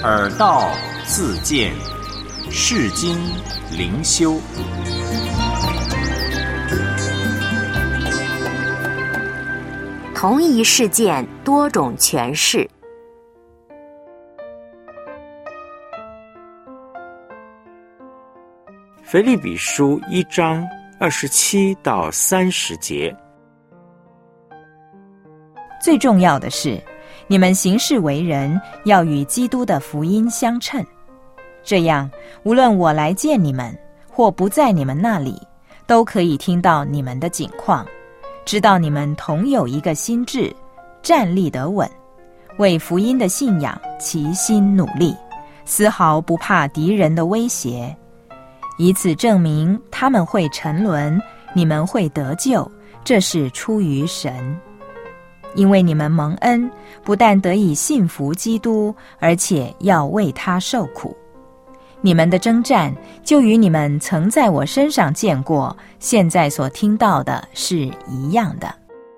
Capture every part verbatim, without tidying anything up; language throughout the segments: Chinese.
耳道自见，世经灵修。 同一事件多种诠释。 腓立比书一章二十七到三十节。 最重要的是，你们行事为人要与基督的福音相称，这样无论我来见你们或不在你们那里，都可以听到你们的景况，知道你们同有一个心志，站立得稳，为福音的信仰齐心努力，丝毫不怕敌人的威胁，以此证明他们会沉沦，你们会得救，这是出于神。因为你们蒙恩，不但得以信服基督，而且要为他受苦。你们的征战就与你们曾在我身上见过，现在所听到的是一样的。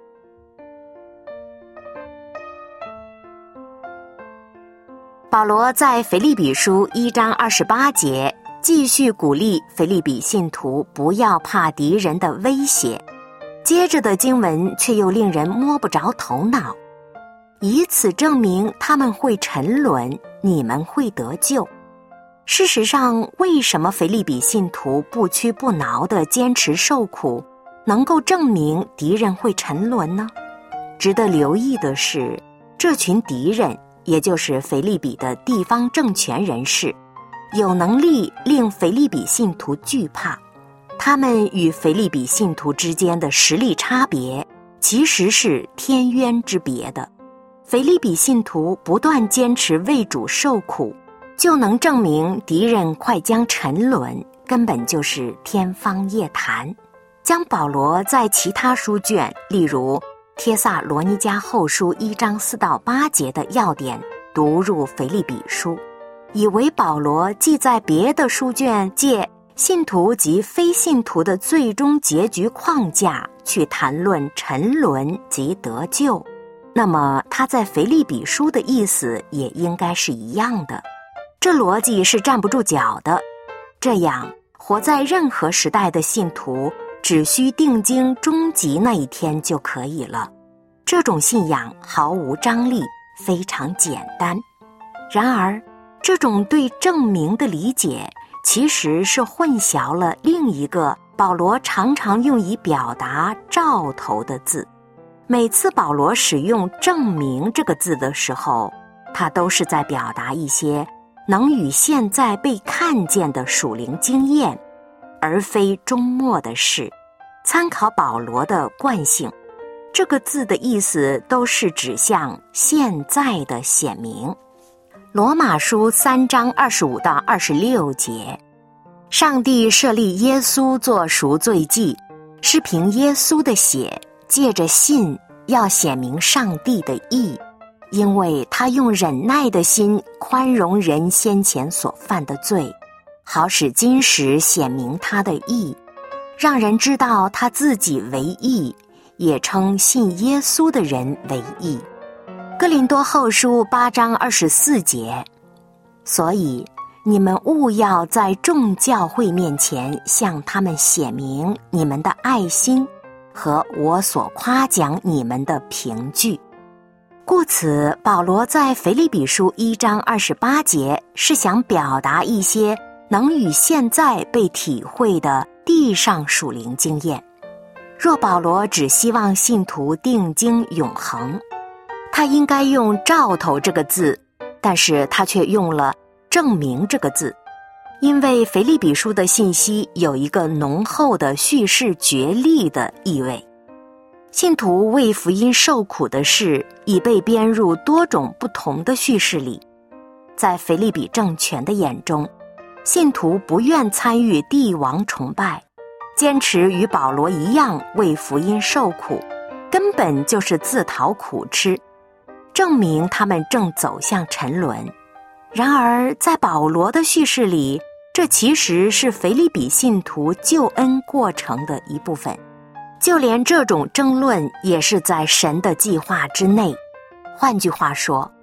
保罗在腓立比书一章二十八节继续鼓励腓立比信徒不要怕敌人的威胁，接着的经文却又令人摸不着头脑，以此证明他们会沉沦，你们会得救。事实上，为什么腓立比信徒不屈不挠地坚持受苦，能够证明敌人会沉沦呢？值得留意的是，这群敌人，也就是腓立比的地方政权人士，有能力令腓立比信徒惧怕。他们与腓立比信徒之间的实力差别，其实是天渊之别的。腓立比信徒不断坚持为主受苦，就能证明敌人快将沉沦，根本就是天方夜谭。将保罗在其他书卷，例如帖撒罗尼迦后书一章四到八节的要点读入腓立比书，以为保罗既在别的书卷借信徒及非信徒的最终结局框架去谈论沉沦及得救，那么他在腓立比书的意思也应该是一样的。这逻辑是站不住脚的。这样活在任何时代的信徒只需定睛终极那一天就可以了。这种信仰毫无张力，非常简单。然而这种对证明的理解其实是混淆了另一个保罗常常用以表达兆头的字。每次保罗使用证明这个字的时候，他都是在表达一些能与现在被看见的属灵经验，而非终末的事。参考保罗的惯性，这个字的意思都是指向现在的显明。罗马书三章二十五到二十六节，上帝设立耶稣做赎罪祭，是凭耶稣的血，借着信要显明上帝的义，因为他用忍耐的心宽容人先前所犯的罪，好使今时显明他的义，让人知道他自己为义，也称信耶稣的人为义。哥林多后书八章二十四节，所以你们务要在众教会面前向他们显明你们的爱心和我所夸奖你们的凭据。故此，保罗在腓立比书一章二十八节是想表达一些能与现在被体会的地上属灵经验。若保罗只希望信徒定睛永恒，他应该用兆头这个字，但是他却用了证明这个字，因为腓立比书的信息有一个浓厚的叙事角力的意味。信徒为福音受苦的事已被编入多种不同的叙事里。在腓立比政权的眼中，信徒不愿参与帝王崇拜，坚持与保罗一样为福音受苦，根本就是自讨苦吃，证明他们正走向沉沦。然而在保罗的叙事里，这其实是腓立比信徒救恩过程的一部分。就连这种争论也是在神的计划之内。换句话说，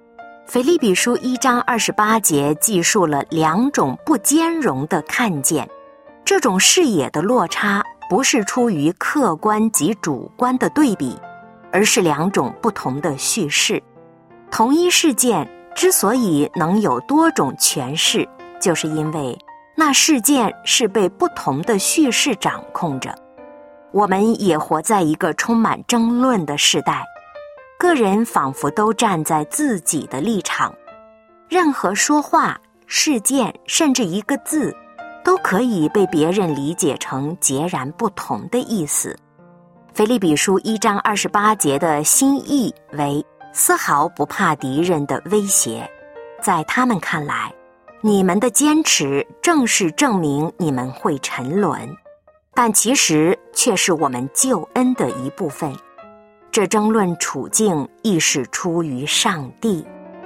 腓立比书一章二十八节记述了两种不兼容的看见，这种视野的落差不是出于客观及主观的对比，而是两种不同的叙事。同一事件之所以能有多种诠释，就是因为那事件是被不同的叙事掌控着。我们也活在一个充满争论的时代，个人仿佛都站在自己的立场，任何说话、事件，甚至一个字，都可以被别人理解成截然不同的意思。腓立比书一章二十八节的新意为丝毫不怕敌人的威胁，在他们看来，你们的坚持正是证明你们会沉沦，但其实却是我们救恩的一部分。这争论处境亦是出于上帝。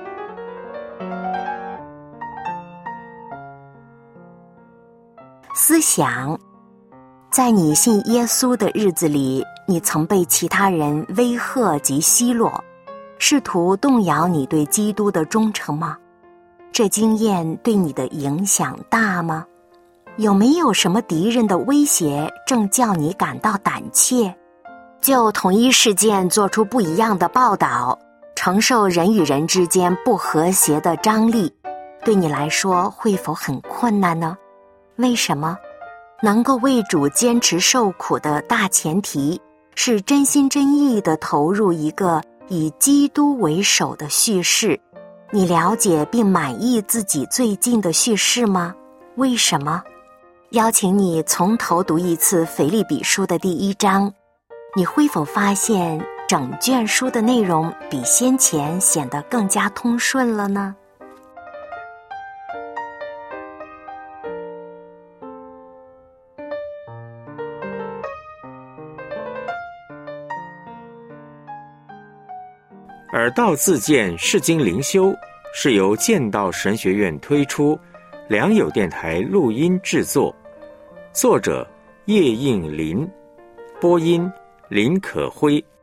思想，在你信耶稣的日子里，你曾被其他人威吓及奚落，试图动摇你对基督的忠诚吗？这经验对你的影响大吗？有没有什么敌人的威胁正叫你感到胆怯？就同一事件做出不一样的报道，承受人与人之间不和谐的张力，对你来说会否很困难呢？为什么？能够为主坚持受苦的大前提是真心真意地投入一个以基督为首的叙事。你了解并满意自己最近的叙事吗？为什么？邀请你从头读一次腓立比书的第一章，你会否发现整卷书的内容比先前显得更加通顺了呢？ 耳道自荐释经灵修是由剑道神学院推出，良友电台录音制作，作者叶应麟，播音林可辉。